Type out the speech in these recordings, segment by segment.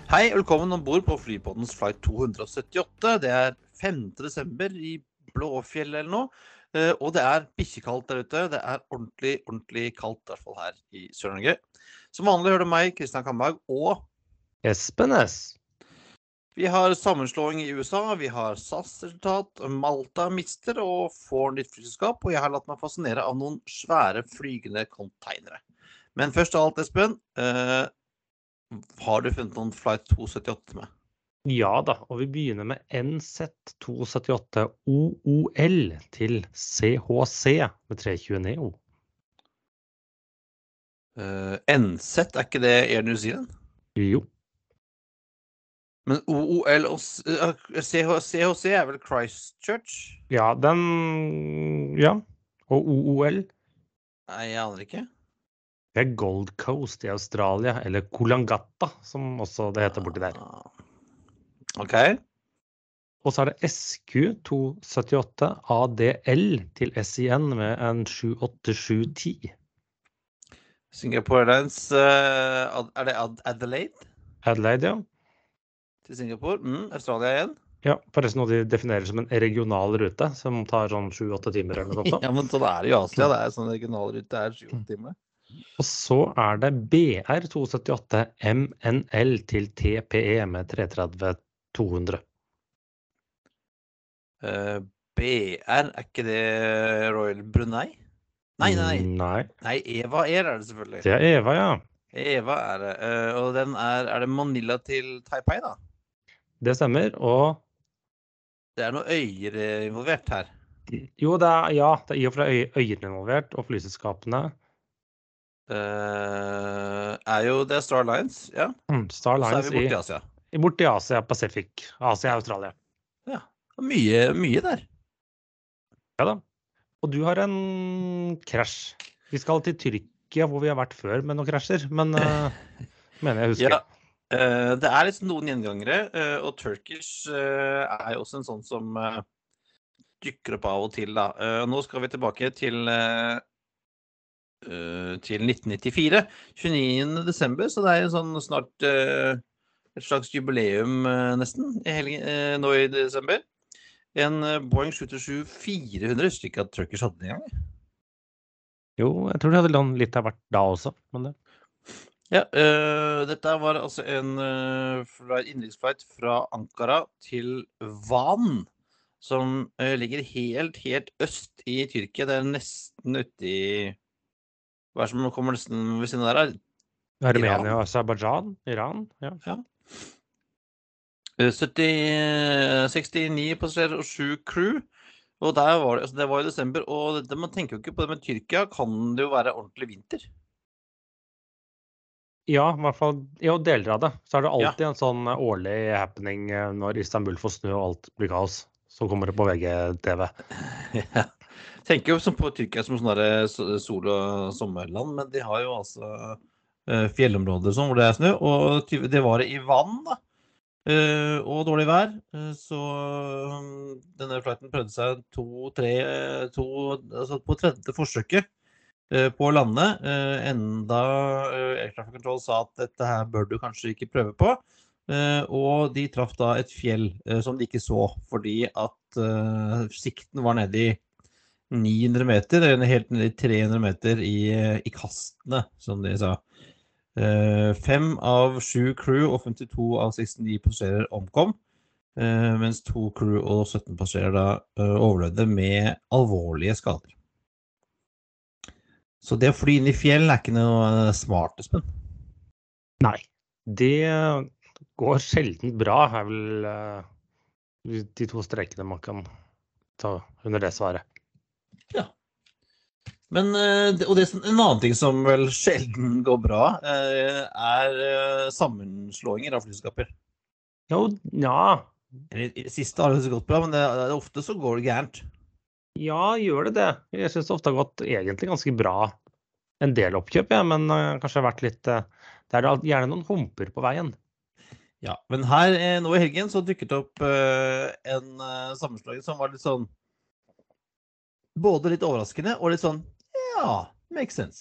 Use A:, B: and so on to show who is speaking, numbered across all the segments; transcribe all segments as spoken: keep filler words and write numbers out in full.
A: Hei, velkommen ombord på Flypoddens flight to syttiåtte. Det er femte desember i Blåfjell eller noe, eh, og det er bikkjekaldt der ute. Det er ordentlig, ordentlig kaldt, i hvert fall her i Sør-Norge. Som vanlig hører du meg, Kristian Kamberg, og
B: Espen S.
A: Vi har sammenslåing i U S A, vi har S A S-resultat, Malta mister og får nytt flyselskap, og jeg har latt meg fascinere av noen svære flygende konteinere. Men først av alt, Espen, eh, har du funnet noen flight to syttiåtte med?
B: Ja da, og vi begynner med N Z to syttiåtte O O L til C H C med tre tjue Neo.
A: Uh, N Z, er ikke det Air New Zealand?
B: Jo.
A: Men O O L og C H C er vel Christchurch?
B: Ja, den... Ja. Og O O L?
A: Nei, jeg aner ikke.
B: Det er Gold Coast i Australia, eller Coolangatta, som også det heter borti der.
A: Ok.
B: Og så er det S Q to syttiåtte A D L til S I N med en sju åtte sju ti.
A: Singapore Airlines, uh, er det Ad Adelaide?
B: Adelaide, ja.
A: Til Singapore, mm, Australia igjen.
B: Ja, forresten noe de definerer som en regional rute, som tar sånn sju åtte timer eller noe sånt.
A: Ja, men sånn er det i Asia, det er sånn regional rute, det er sju åtte timer.
B: Og så er det B R to syttiåtte M N L til T P E med tre tretti to hundre.
A: Uh, B R, er ikke det Royal Brunei? Nei, nei,
B: nei.
A: Nei, Eva Air er det selvfølgelig.
B: Det er Eva, ja.
A: Eva er det, uh, og den er, er det Manila til Taipei da?
B: Det stemmer, og...
A: Det er noen øyer involvert her.
B: Jo, det er, ja, det er i og for seg øyene involvert, og flyselskapene.
A: Uh, er jo det Star Alliance, ja.
B: Mm, Star Alliance
A: og så er vi borte i Asia.
B: I borte i Asia, Pacific, Asia, Australia.
A: Ja, mye, mye der.
B: Ja da, og du har en krasj. Vi skal til Tyrkia, hvor vi har vært før med noen krasjer, men uh, mener jeg husker.
A: Ja, uh, det er liksom noen gjengangere, uh, og Turkish uh, er jo også en sånn som uh, dykker opp av og til da. Uh, nå skal vi tilbake til... Uh, Uh, til nitten nittifire, tjueniende desember, så det er jo sånn snart uh, et slags jubileum uh, nesten i hele, uh, nå i desember. En uh, Boeing sju sju fire hundre, husker ikke at Turkish hadde det en gang.
B: Jo, jeg tror det hadde litt av hvert da også, men det...
A: Ja, uh, dette var altså en uh, innenriksflight fra Ankara til Van, som uh, ligger helt, helt øst i Tyrkia. Det er nesten ute i... Hva er det som kommer nesten ved siden av der?
B: Armenia og Azerbaijan, Iran, ja.
A: ja. sytti, sekstini passasjerer og sju crew, og der var det, altså det var i desember, og det, man tenker jo ikke på det med Tyrkia, kan det jo være ordentlig vinter?
B: Ja, i hvert fall, ja, deler av det. Så er det alltid
A: ja.
B: en sånn årlig happening når Istanbul får snø og alt blir kaos. Så kommer det på V G T V.
A: Ja. Tenker jo på Tyrkia som sånne sol- og sommerland, men de har jo altså uh, fjellområder sånn, hvor det er snø, og det var det i vann da, uh, og dårlig vær, uh, så um, denne flighten prøvde seg to, tre, to, altså på tredje forsøket uh, på å lande, uh, enda uh, Air Traffic Control sa at dette her bør du kanskje ikke prøve på, uh, og de traff da et fjell uh, som de ikke så, fordi at uh, sikten var nede i ni hundre meter, eller helt ned i tre hundre meter i, i kastene, som de sa. Uh, fem av sju crew og femtito av sekstini passasjerer omkom, uh, mens to crew og sytten passasjerer da uh, overlevde med alvorlige skader. Så det å fly inn i fjell er ikke noe smart, Espen?
B: Nei, det går sjelden bra, er vel uh, de to strekene man kan ta under det svaret.
A: Ja. Men, og det, en annen ting som vel sjelden går bra, er sammenslåinger av flyselskaper.
B: Jo, ja.
A: I det siste har det gått bra, men det, det, ofte så går det gærent.
B: Ja, gjør det det. Jeg synes det ofte har gått egentlig ganske bra en del oppkjøp, ja, men uh, kanskje har vært litt, uh, det er gjerne noen humper på veien.
A: Ja, men her, nå i helgen, så dukket det opp uh, en uh, sammenslåing som var litt sånn både litt overraskende og litt sånn, ja, makes sense.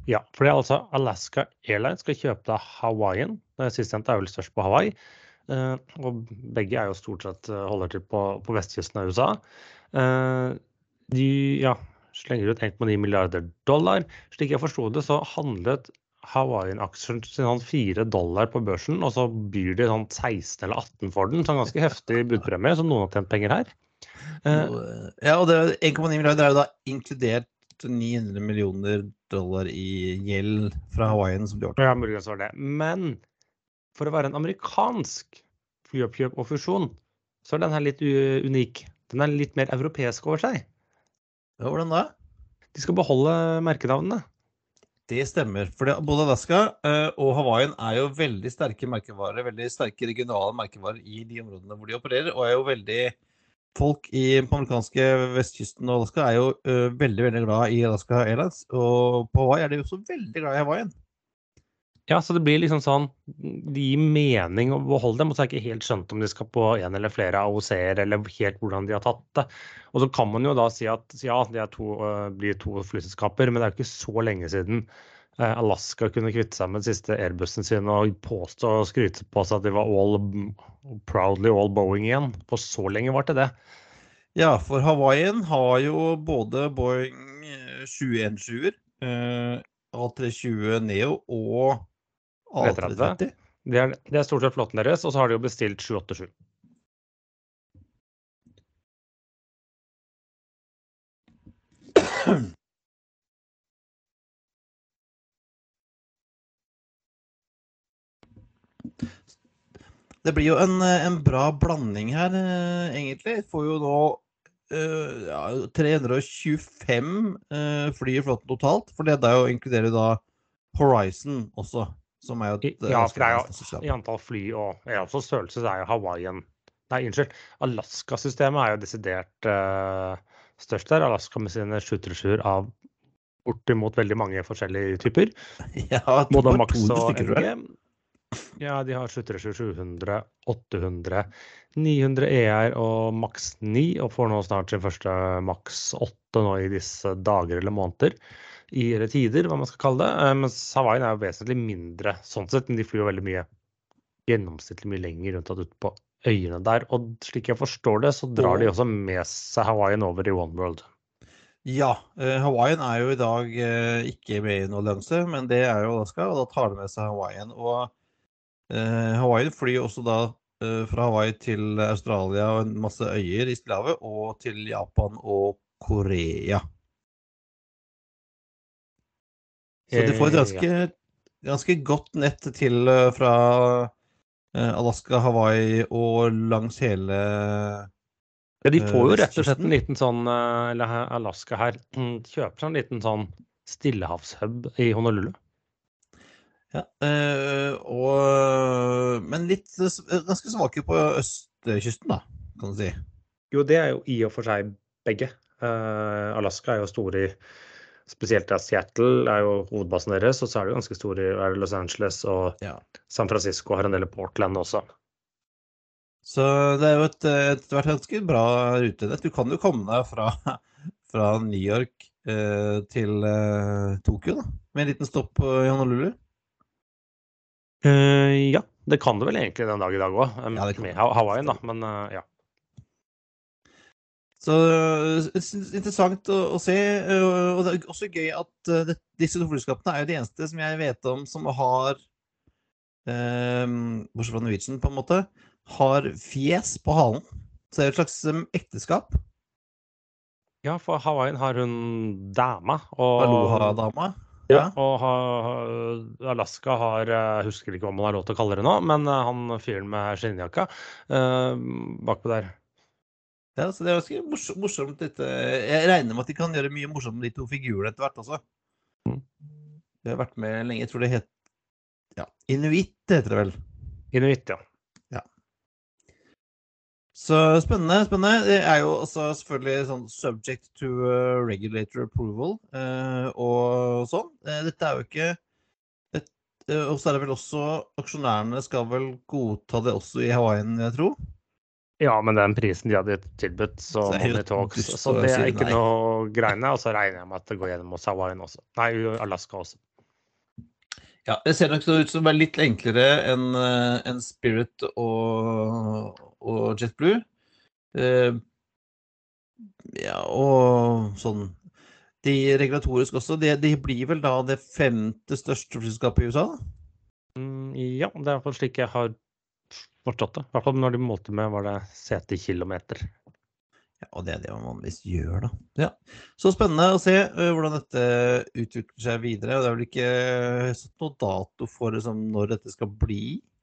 B: Ja, fordi altså Alaska Airlines skal kjøpe da Hawaiian. Det sistnevnte er vel størst på Hawaii. Eh, og begge er jo stort sett eh, holder til på, på vestkysten av U S A. Eh, de ja, slenger ut en komma ni milliarder dollar. Slik jeg forstod det, så handlet Hawaiian-aksjen til sånn fire dollar på børsen, og så byr de sånn seksten eller atten for den. Så en ganske heftig budpremie, så noen har tjent penger her. Eh,
A: Ja, og det er en komma ni milliarder er jo da inkludert ni hundre millioner dollar i gjeld fra Hawaiian som de har
B: ja, muligens var det. Men for å være en amerikansk flyoppkjøp og fusjon, så er den her litt u- unik. Den er litt mer europeisk over seg.
A: Ja, hvordan da?
B: De skal beholde merkenavnene.
A: Det stemmer, for det, både Alaska eh, og Hawaiian er jo veldig sterke merkevarer, veldig sterke regionale merkevarer i de områdene hvor de opererer, og er jo veldig, folk i på amerikanske vestkysten og Alaska er jo eh, veldig, veldig glad i Alaska Airlines, og på Hawaii er de jo også veldig glad i Hawaiian.
B: Ja, så det blir liksom sånn, det gir mening å beholde dem, og så har jeg ikke helt skjønt om de skal på en eller flere A O C-er, eller helt hvordan de har tatt det. Og så kan man jo da si at ja, det er to, uh, blir to flyselskaper, men det er jo ikke så lenge siden uh, Alaska kunne kvitte seg med den siste Airbusen sin og påstå og skryte på seg at de var all, proudly all Boeing igjen. For så lenge var det det.
A: Ja, for Hawaiian har jo både Boeing sju én sjuer, uh, A tre tjue Neo og A tre tretti.
B: Det er, det er stort sett flåtten deres, og så har de jo bestilt sju åtte sju.
A: Det blir jo en, en bra blanding her, eh, egentlig. Får jo nå eh, ja, tre hundre tjuefem eh, fly i flåtten totalt, for det der jo inkluderer da Horizon også, som er jo et
B: Ja, for det er jo i antall fly og ja, også størrelse, så er jo Hawaiian. Nei, unnskyld. Alaska-systemet er jo desidert uh, størst der. Alaska med sine sju tre sjuer av bortimot veldig mange forskjellige typer.
A: Ja,
B: både Max og N G. Ja, de har sju tre sju, sju hundre, åtte hundre, ni hundre E R og Max ni, og får nå snart sin første Max åtte nå i disse dager eller måneder. I eller tider, hva man skal kalle det. Mens Hawaiian er jo vesentlig mindre, sånn sett, men de flyr jo veldig mye gjennomsnittlig mye lenger rundt ut på øyene der. Og slik jeg forstår det, så drar de også med seg Hawaiian over i Oneworld.
A: Ja, eh, Hawaiian er jo i dag eh, ikke med i noe allianse, men det er jo Alaska, og da tar de med seg Hawaiian. Og eh, Hawaiian flyr også da eh, fra Hawaii til Australia og en masse øyer i Stillehavet, og til Japan og Korea. Så de får et ganske, ganske godt nett til uh, fra uh, Alaska, Hawaii og langs hele
B: Ja, de får jo rett og slett en liten sånn, eller Alaska her, kjøper seg en liten sånn stillehavshub i Honolulu.
A: Ja, uh, og, men litt ganske svake på østkysten da, kan du si.
B: Jo, det er jo i og for seg begge. Uh, Alaska er jo stor i spesielt av Seattle er jo hovedbasen deres, og så er det ganske stor i Los Angeles, og ja. San Francisco har en del i Portland også.
A: Så det er jo et, et, et ganske bra rutenett. Du kan jo komme deg fra, fra New York eh, til eh, Tokyo da, med en liten stopp i Honolulu.
B: Uh, ja, det kan du vel egentlig den dag i dag også, um, ja, med Hawaiian da, men uh, ja.
A: Så interessant å, å se, og det er også gøy at uh, det, disse to flyskapene er jo de eneste som jeg vet om som har, um, bortsett fra Norwegian på en måte, har fjes på halen. Så det er et slags um, ekteskap.
B: Ja, for Hawaiian har hun dama. Og,
A: Aloha-dama.
B: Ja, ja, og ha, Alaska har, jeg husker ikke hva man har lov til å kalle det nå, men uh, han fyren med skinnjakka uh, bakpå der.
A: Ja, så det er ganske morsomt, morsomt dette. Jeg regner med at de kan gjøre mye morsomt med de to figurene etter hvert også. Mm. Det har vært med lenge, jeg tror det het, ja, Inuit heter det vel.
B: Inuit, ja.
A: Ja. Så spennende, spennende. Det er jo også selvfølgelig sånn subject to uh, regulator approval uh, og sånn. Uh, dette er jo ikke, et, uh, og så er det vel også, aksjonærene skal vel godta det også i Hawaiian, jeg tror.
B: Ja, men den prisen de hadde tilbudt, så, så Money Talks, så det er ikke noe greiene, og så regner jeg med at det går gjennom hos Hawaiian også. Nei, Alaska også.
A: Ja, det ser nok så ut som det er litt enklere enn eh, enn Spirit og, og JetBlue. Eh, ja, og sånn de regulatorisk også, de, de blir vel da det femte største flyselskapet i U S A?
B: Mm, ja, det er i hvert fall slik jeg har forstått det. I hvert fall når de målte med var det setekilometer.
A: Ja, og det er det man vanligvis gjør da. Ja, så spennende å se uh, hvordan dette utvikler seg videre, og det er vel ikke satt noe dato for liksom, når dette skal bli?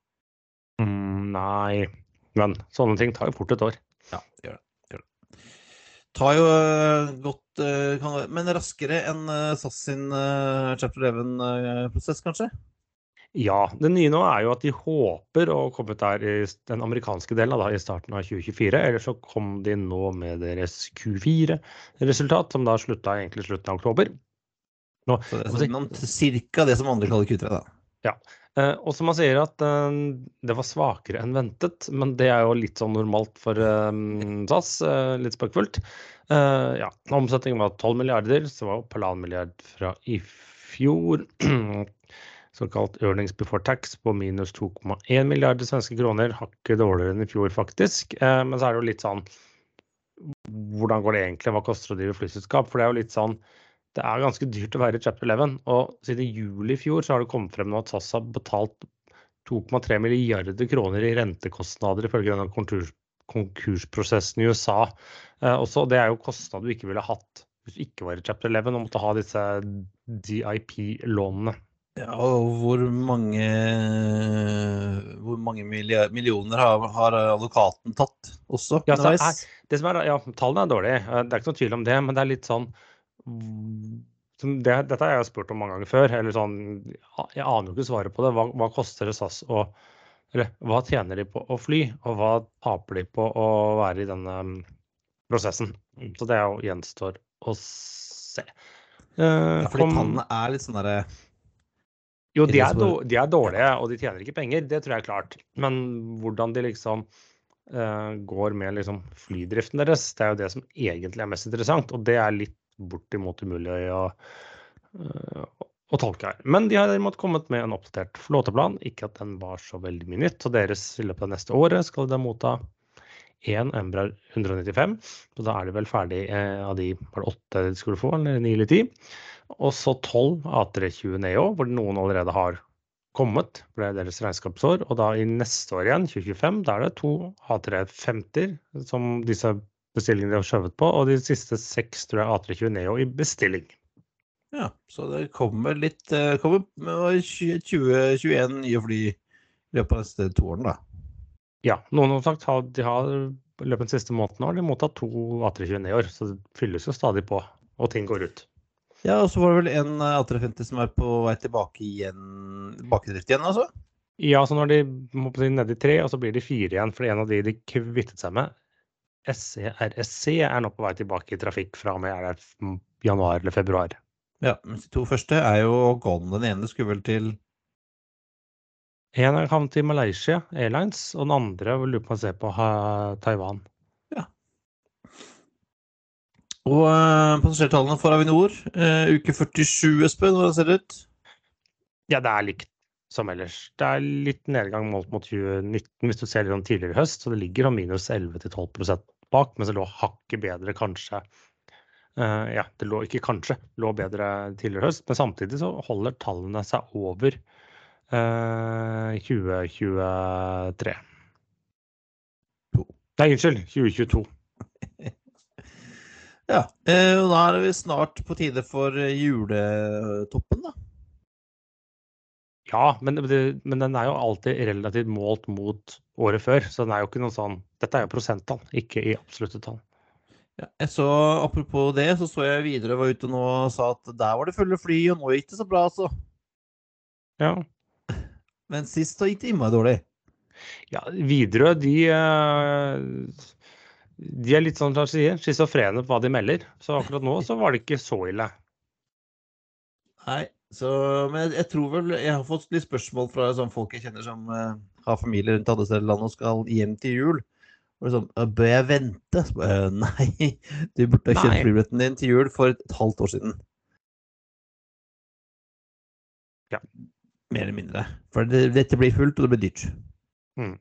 B: Mm, nei, men sånne ting tar jo fort et år.
A: Ja, det gjør det. Det gjør det. Tar jo uh, godt, uh, kan, men raskere enn uh, SAS sin uh, Chapter eleven-prosess, kanskje?
B: Ja, det nye nå er jo at de håper å komme der i den amerikanske delen da, i starten av tjue tjuefire, eller så kom de nå med deres Q fire-resultat, som da slutta egentlig slutten av oktober. Nå,
A: så det er
B: si,
A: sånn, cirka det som andre kaller Q tre da.
B: Ja, eh, og som man sier at eh, det var svakere enn ventet, men det er jo litt sånn normalt for eh, SAS, eh, litt spøkfullt. Eh, ja, omsetningen var tolv milliarder, så var jo på halvannen milliard fra i fjor. Såkalt earnings before tax på minus to komma en milliarder svenske kroner, hakket dårligere enn i fjor faktisk. Eh, men så er det jo litt sånn, hvordan går det egentlig, hva koster det å drive flyselskap? For det er jo litt sånn, det er ganske dyrt å være i Chapter eleven, og siden juli i fjor så har det kommet frem nå at SAS har betalt to komma tre milliarder kroner i rentekostnader ifølge denne konkurs, konkursprosessen i U S A. Eh, også, det er jo kostnader du ikke ville hatt hvis du ikke var i Chapter eleven og måtte ha disse D I P-lånene.
A: Ja, og hvor mange, hvor mange millioner har, har advokaten tatt også?
B: Ja, så er, det som er, ja, tallene er dårlige, det er ikke noe tvil om det, men det er litt sånn, som det, dette har jeg spurt om mange ganger før, eller sånn, jeg aner jo ikke svaret på det, hva, hva koster det SAS å, eller hva tjener de på å fly, og hva taper de på å være i denne prosessen? Så det er jo gjenstår å se. Uh,
A: ja, fordi
B: kom,
A: tallene er litt sånn der...
B: Jo, de er, dårlige, de er dårlige, og de tjener ikke penger, det tror jeg er klart. Men hvordan de liksom uh, går med liksom flydriften deres, det er jo det som egentlig er mest interessant, og det er litt bortimot umulig å, uh, å tolke her. Men de har derimot kommet med en oppdatert flåteplan, ikke at den var så veldig mye nytt, og deres i løpet av neste året skal de motta en Embraer hundre nittifem, så da er de vel ferdig uh, av de var det åtte de skulle få, eller ni eller ti. Og så tolv A tre tjue Neo, hvor noen allerede har kommet, ble deres regnskapsår, og da i neste år igjen, tjue tjuefem, da er det to A tre femti som disse bestillingene de har skjøvet på, og de siste seks tror jeg A tre tjue Neo i bestilling.
A: Ja, så det kommer litt, kommer tjue tjueen nye fly i løpet av neste to årene da.
B: Ja, noen har sagt at de har i løpet av den siste måneden har de mottatt to A tre tjue Neoer, så det fylles jo stadig på, og ting går ut.
A: Ja, og så var det vel en A tre femti som er på vei tilbake igjen, bakdrift igjen, altså?
B: Ja, så når de må på ned i tre, og så blir de fire igjen, for en av de de kvittet seg med, S C R S C er nå på vei tilbake i trafikk fra og med er det januar eller februar.
A: Ja, men de to første er jo gone. Den ene skulle vel til...
B: En er havnet til Malaysia Airlines, og den andre vil du på å se på Taiwan.
A: Ja. Og uh, passasjertallene for Avinor, uh, uke førtisju, Espen, hvordan ser det ut?
B: Ja, det er likt som ellers. Det er litt nedgang målt mot tjue nitten, hvis du ser litt om tidligere i høst, så det ligger om minus elleve til tolv prosent bak, men så lå hakket bedre kanskje. Uh, ja, det lå ikke kanskje, lå bedre tidligere i høst, men samtidig så holder tallene seg over uh, tjue tjuetre. Nei, unnskyld, tjue tjueto.
A: Ja, og da er vi snart på tide for juletoppen da.
B: Ja, men, men den er jo alltid relativt målt mot året før, så den er jo ikke noe sånn, dette er jo prosenttall, ikke i absolutte tall.
A: Ja, jeg så, apropos det, så så jeg videre var ute nå og sa at der var det fulle fly, og nå gikk det så bra, så.
B: Ja.
A: Men sist så gikk det innmari dårlig.
B: Ja, Widerøe, de... Uh... De er litt sånn, som jeg sier, schizofrene på hva de melder. Så akkurat nå så var det ikke så ille.
A: Nei, så, men jeg, jeg tror vel, jeg har fått litt spørsmål fra sånn folk jeg kjenner som uh, har familie rundt andre steder i landet og skal hjem til jul. Og sånn, bør jeg vente? Så, uh, nei, du burde ha kjøpt flybilletten din til jul for et halvt år siden.
B: Ja.
A: mer eller mindre. For det, dette blir fullt, og det blir dyrt.
B: Mm.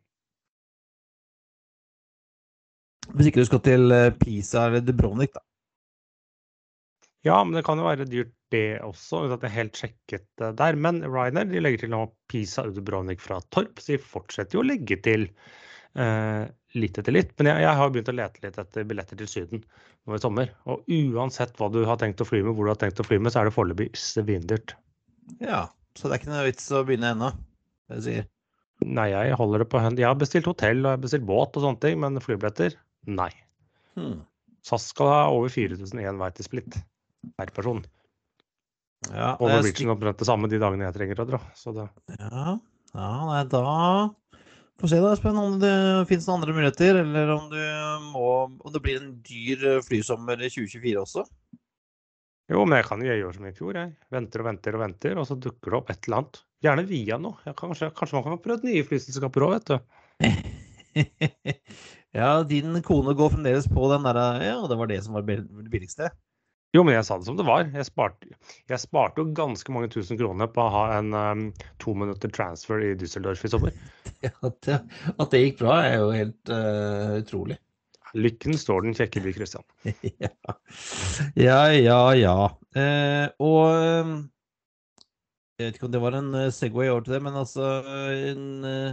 A: Hvis ikke du skal til Pisa eller Dubrovnik, da.
B: Ja, men det kan jo være dyrt det også, uten at jeg helt sjekket det der. Men Ryanair, de legger til nå Pisa og Dubrovnik fra Torp, så de fortsetter jo å legge til eh, litt etter litt. Men jeg, jeg har begynt å lete litt etter billetter til Syden nå i sommer. Og uansett hva du har tenkt å fly med, hvor du har tenkt å fly med, så er det foreløpig svindyrt.
A: Ja, så det er ikke noe vits å begynne ennå, det jeg sier.
B: Nei, jeg holder det på hånd. Jeg har bestilt hotell og jeg har bestilt båt og sånne ting, men flybilletter, nei.
A: Hmm.
B: S A S skal ha over fire tusen én vei til Split per person.
A: Ja,
B: og
A: det er
B: Norwegian omtrent det samme de dagene jeg trenger å dra. Så det...
A: Ja, ja nei, da får se da, Espen, om det finnes noen andre muligheter, eller om du må, om det blir en dyr flysommer i tjue tjuefire også.
B: Jo, men jeg kan jo gjøre som i fjor, jeg. Venter og venter og venter, og så dukker det opp et eller annet. Gjerne via noe. Jeg, kanskje, kanskje man kan prøve et nye flyselskaper også, vet du.
A: Ja, din kone går fremdeles på den der, ja, det var det som var det billigste.
B: Jo, men jeg sa det som det var. Jeg sparte, jeg sparte jo ganske mange tusen kroner på å ha en um, to minutter transfer i Düsseldorf i sommer.
A: Ja, at, det, at det gikk bra er jo helt uh, utrolig.
B: Lykken står den kjekke by, Christian.
A: Ja, ja, ja. ja. Eh, og jeg vet ikke om det var en segway over til det, men altså en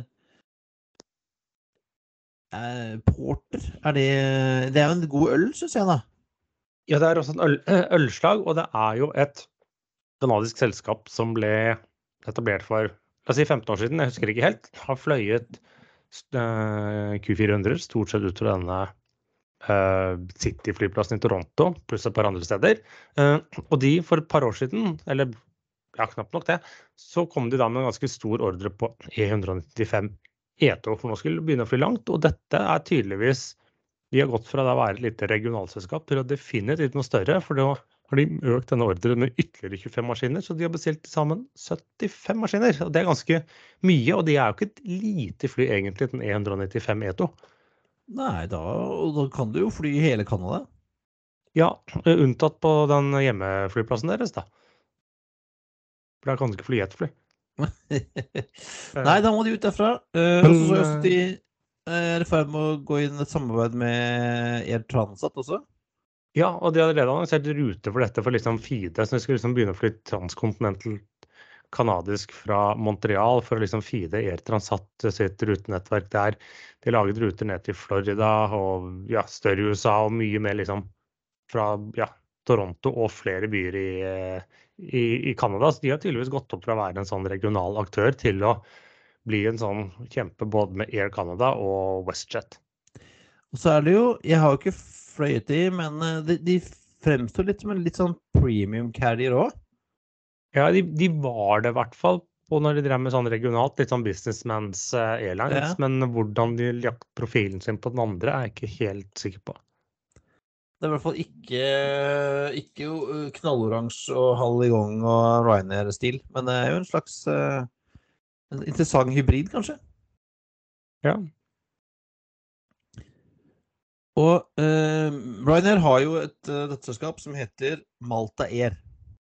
A: eh, porter, er det, det er jo en god øl, synes jeg da.
B: Ja, det er også en øl, ølslag, og det er jo et kanadisk selskap som ble etablert for, la oss si femten år siden, jeg husker ikke helt, har fløyet uh, Q fire hundre stort sett ut fra denne uh, City-flyplassen i Toronto, pluss et par andre steder. Uh, og de for et par år siden, eller ja, knapt nok det, så kom de da med en ganske stor ordre på E ett nittifem E to, for nå skulle de begynne å fly langt, og dette er tydeligvis de har gått fra å være et lite regionalselskap til å definitivt noe større, for da har de økt denne ordren med ytterligere tjuefem maskiner, så de har bestilt sammen syttifem maskiner. Og det er ganske mye, og det er jo ikke et lite fly egentlig, den E ett nittifem E to.
A: Nei, da, da kan du jo fly i hele Canada.
B: Ja, unntatt på den hjemmeflyplassen deres da. For der kan du ikke fly et fly.
A: Nei, da må de ut derfra. Uh, og så så jeg også de er i ferd med å gå inn et samarbeid med Air Transat også?
B: Ja, og de hadde allerede annonsert rute for dette for liksom FIDE, så de skulle liksom begynne å fly transkontinental kanadisk fra Montreal for å liksom FIDE Air Transat sitt rutenettverk der. De laget ruter ned til Florida og ja, større U S A og mye mer liksom fra ja, Toronto og flere byer i, i, i Canada. Så de har tydeligvis gått opp fra å være en sånn regional aktør til å bli en sånn kjempe både med Air Canada og WestJet.
A: Og så er det jo, jeg har jo ikke fløyet i, men de, de fremstår litt som en litt sånn premium carrier også.
B: Ja, de, de var det i hvert fall på når de drev med sånn regionalt, litt sånn businessmans uh, airlines, ja. Men hvordan de lagt profilen sin på den andre er jeg ikke helt sikker på.
A: Det er i hvert fall ikke, ikke knalloransje og halv i gang og Ryanair-stil, men det er jo en slags... Uh, En interessant hybrid, kanskje?
B: Ja.
A: Og uh, Ryanair har jo et uh, datterselskap som heter Malta Air.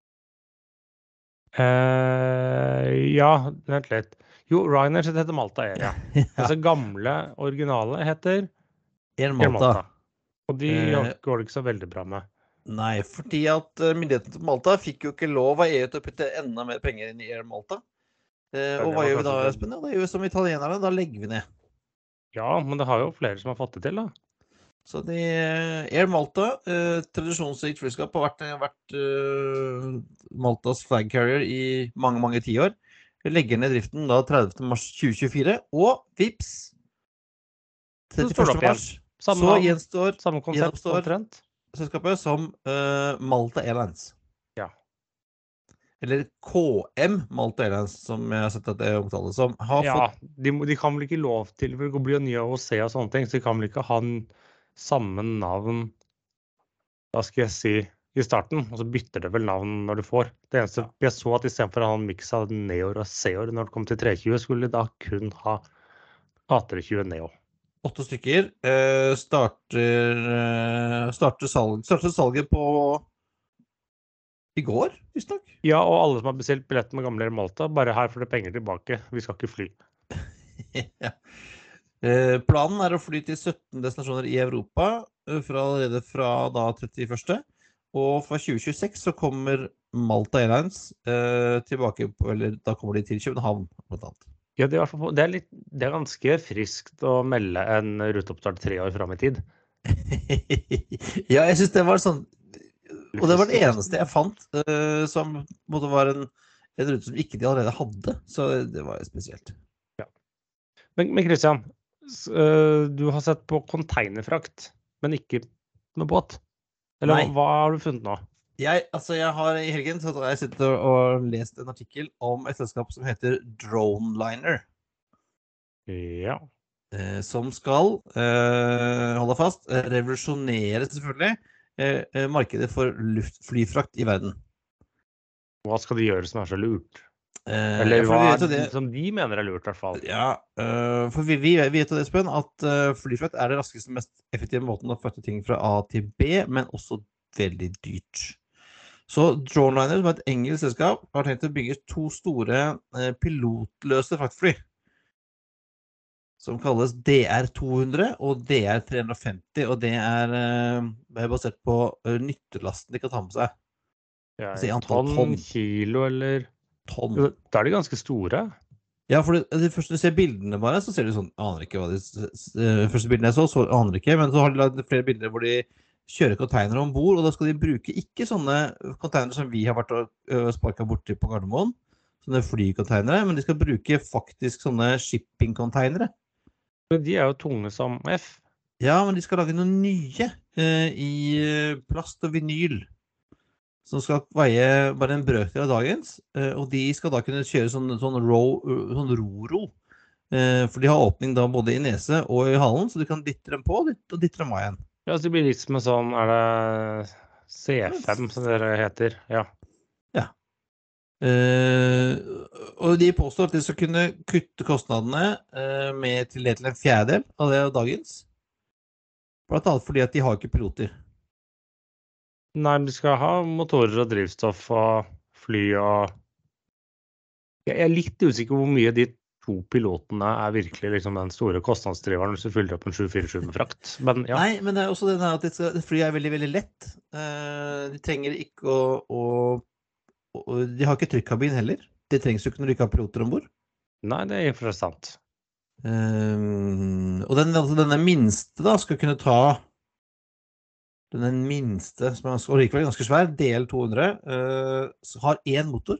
B: Uh, ja, vent litt. Jo, Ryanair heter Malta Air, ja. ja. Altså gamle originale heter
A: Air Malta.
B: Air Malta. Og de uh, går det ikke så veldig bra med.
A: Nei, fordi at uh, myndighetene til Malta fikk jo ikke lov av E U til å putte enda mer penger inn i Air Malta. Eh, og hva gjør vi da, Espen? Ja, det gjør vi som italienerne, da legger vi ned.
B: Ja, men det har jo flere som har fått det til, da.
A: Så de, Air Malta, eh, tradisjonsrikt flyskap, har vært, vært eh, Maltas flag carrier i mange, mange tiår. Vi legger ned driften da tredivte mars tjue tjuefire, og vips, trettiførste mars, så, så gjenstår,
B: samme konsept,
A: gjenstår selskapet som eh, Malta Airlines. Eller K M Malta Airlines, som jeg har sett at det omtales som, har
B: ja,
A: fått...
B: de, de kan vel ikke lov til, for det blir jo nye A O C og sånne ting, så de kan vel ikke ha samme navn, hva skal jeg si, i starten, og så bytter det vel navn når du får. Det eneste, jeg så at i stedet for å ha en mix av Neo og Seor, når det kom til tre tjue, skulle de da kun ha A tre tjue Neo.
A: Åtte stykker, eh, starter, eh, starter, salg, starter salget på I går, visst nok.
B: Ja, og alle som har bestilt billett med gamle Malta, bare her får dere penger tilbake. Vi skal ikke fly.
A: Ja. Eh, planen er å fly til sytten destinasjoner i Europa eh, fra, allerede fra da trettiførste. Og fra tjue tjueseks så kommer Malta Airlines eh, tilbake, på, eller da kommer de til København, blant annet.
B: Ja, det er, i hvert fall, det, er litt, det er ganske friskt å melde en ruteoppstart tre år frem i tid.
A: Ja, jeg synes det var sånn, og det var det eneste jeg fant uh, som måtte være en, en rute som ikke de allerede hadde, så det var spesielt.
B: Ja. Men, men Christian, uh, du har sett på containerfrakt, men ikke med båt. Eller
A: Nei.
B: Hva har du funnet nå?
A: Jeg, altså jeg har i helgen så har jeg sittet og lest en artikkel om et selskap som heter Droneliner.
B: Ja.
A: Uh, som skal, uh, holde fast, uh, revolusjonere selvfølgelig, Eh, markedet for luftflyfrakt i verden.
B: Hva skal de gjøre som er så lurt?
A: Eh,
B: Eller hva er
A: det,
B: som de mener er lurt i hvert fall?
A: Ja, uh, for vi, vi vet jo det, Espen, at uh, flyfrakt er det raskeste, mest effektive måten å frakte ting fra A til B, men også veldig dyrt. Så Droneliner, som er et engelsk selskap, har tenkt å bygge to store uh, pilotløse fraktfly, som kalles D R to hundre og D R tre femti, og det er, uh, er basert på uh, nyttelasten de kan ta med seg.
B: Ja,
A: altså,
B: tonn,
A: tonn,
B: kilo eller...
A: Tonn.
B: Da er de ganske store.
A: Ja, for det, det første du ser bildene bare, så ser du sånn, aner ikke hva de uh, første bildene jeg så, så aner ikke, men så har de laget flere bilder hvor de kjører containere ombord, og da skal de bruke ikke sånne containere som vi har vært og uh, sparket borti på Gardermoen, sånne flycontainere, men de skal bruke faktisk sånne shipping-containere.
B: De er jo tunge som F.
A: Ja, men de skal lage noen nye eh, i plast og vinyl, som skal veie bare en brøkdel av dagens, eh, og de skal da kunne kjøre sånn, sånn, row, sånn ro-ro, eh, for de har åpning da både i nese og i halen, så du kan dytte dem på og dytte dem av igjen.
B: Ja, så det blir litt som en sånn, er det C fem som det heter? Ja.
A: Ja. Uh, og de påstår at de skal kunne kutte kostnadene uh, med til det til en fjerdedel av det av dagens, blant annet fordi at de har ikke piloter.
B: Nei, de skal ha motorer og drivstoff og fly og... Jeg er litt usikker hvor mye de to pilotene er virkelig liksom den store kostnadsdriveren hvis du fyller opp en sju fire sju med frakt. Men, ja.
A: Nei, men det er også den her at det fly er veldig, veldig lett. Uh, de trenger ikke å, å og de har ikke trykkabin heller. Det trengs jo ikke når de ikke har piloter ombord.
B: Nei, det er interessant.
A: Um, og den, altså denne minste da skal kunne ta den minste, som er og likevel ganske svær, D L to hundre, uh, har én motor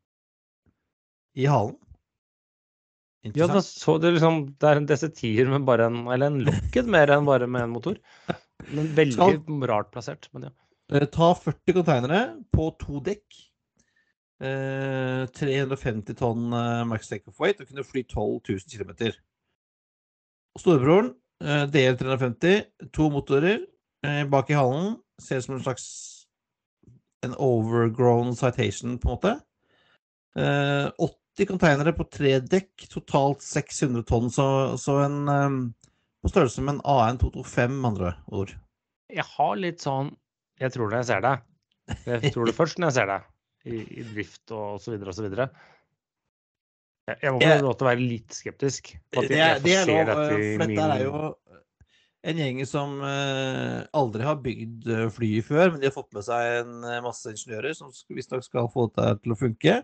A: i halen.
B: Ja, da så det liksom, det er en D C ti-er med bare en, eller en lokket mer enn bare med en motor. Men veldig skal, rart plassert, men ja.
A: Uh, ta førti containere på to dekk. Uh, tre hundre og femti tonn uh, max take-off weight og kunne fly tolv tusen kilometer. Og storebroren, uh, D L tre femti, to motorer uh, bak i halen, ser som en slags en overgrown citation på en måte. Uh, åtti containere på tre dekk, totalt seks hundre tonn, så, så en um, på størrelse med en A N to to fem, andre ord. Jeg
B: har litt sånn, jeg tror det jeg ser det. Jeg tror det først når jeg ser det. I, i drift og så videre og så videre. Jeg, jeg må få lov til å være litt skeptisk på at jeg, jeg får det er, det er se dette i
A: for
B: min...
A: Dette er jo en gjeng som uh, aldri har bygd fly før, men de har fått med seg en masse ingeniører som visstnok skal få dette til å funke.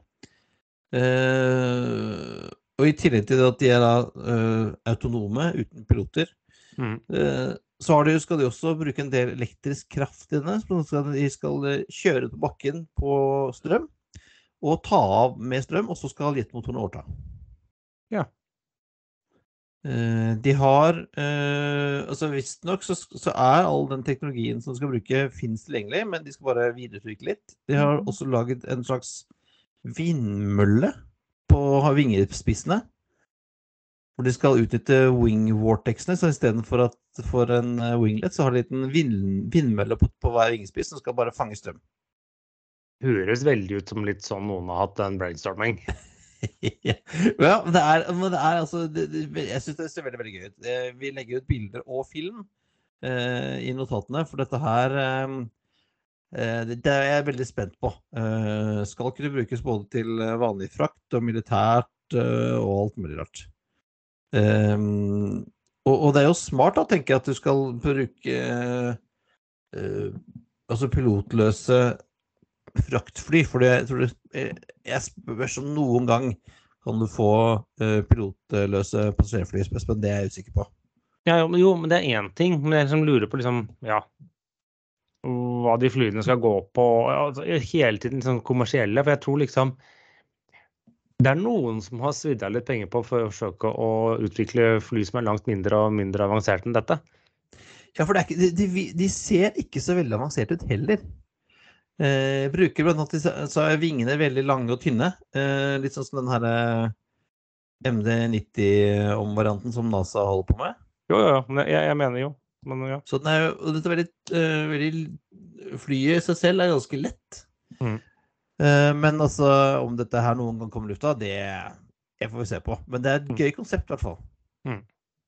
A: Uh, og i tillegg til at de er da uh, autonome uten piloter, mm. uh, så har de, skal de også bruke en del elektrisk kraft i denne, så de skal kjøre på bakken på strøm, og ta av med strøm, og så skal jetmotoren overta.
B: Ja.
A: De har, altså visst nok, så, så er all den teknologien som de skal bruke finnes tilgjengelig, men de skal bare videreutvikle litt. De har også laget en slags vindmølle på vingespissene, hvor de skal utnytte wing vortexene, så i stedet for at for en winglet, så har de en vind, vindmølle på, på hver vingespiss som skal bare fange strøm.
B: Høres veldig ut som litt sånn noen har hatt en brainstorming.
A: Ja, men det er, men det er altså, det, det, jeg synes det ser veldig, veldig gøy ut. Vi legger ut bilder og film eh, i notatene, for dette her, eh, Eh, det, det er jeg veldig spent på. Eh, skal kunne brukes både til vanlig frakt og militært eh, og alt mulig rart. Eh, og, og det er jo smart da, tenker jeg, at du skal bruke eh, altså pilotløse fraktfly, for jeg tror det, eh, jeg spør som noen gang kan du få eh, pilotløse passasjerfly, men det er jeg usikker på.
B: Ja, jo, jo, men det er en ting, men jeg liksom lurer på liksom, ja, hva de flyene skal gå på, altså, hele tiden sånn kommersielle, for jeg tror liksom, det er noen som har svidd av litt penger på for å forsøke å utvikle fly som er langt mindre og mindre avansert enn dette.
A: Ja, for det er ikke, de, de, de ser ikke så veldig avansert ut heller. Eh, bruker blant annet, så er vingene veldig lange og tynne, eh, litt sånn som den her M D nitti-om-varianten som NASA holder på med.
B: Jo, jo, jo, jeg, jeg mener jo. Men, ja.
A: Så den er jo, dette er veldig, uh, veldig, flyet i seg selv er ganske lett.
B: Mm.
A: Uh, men altså, om dette her noen gang kommer i lufta, det, det får vi se på. Men det er et gøy konsept i hvert fall.
B: Mm.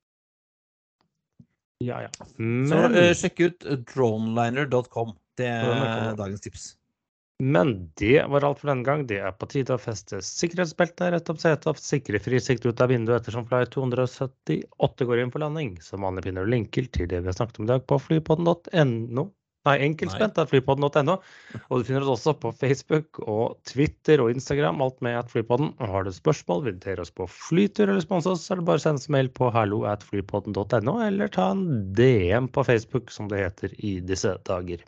B: Ja, ja. Men...
A: Så uh, sjekk ut droneliner dot com. Det er dagens tips.
B: Men det var alt for denne gang. Det er på tide å feste sikkerhetsbeltet rett opp setet og sikre fri sikt ut av vinduet ettersom flight to syttiåtte går inn for landing. Som vanlig finner du linker til det vi har snakket om i dag på flypodden dot no. Nei, enkeltspent er flypodden dot no. Og du finner oss også på Facebook og Twitter og Instagram, alt med at flypodden. Og har du spørsmål, vil dere oss på flytur eller spons oss, så er det bare å sende oss mail på hallo at flypodden dot no, eller ta en D M på Facebook, som det heter i disse dager.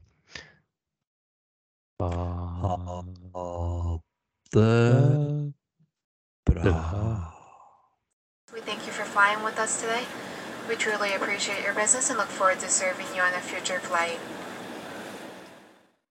A: Ha det bra.
C: We thank you for flying with us today. We truly appreciate your business and look forward to serving you on a future flight.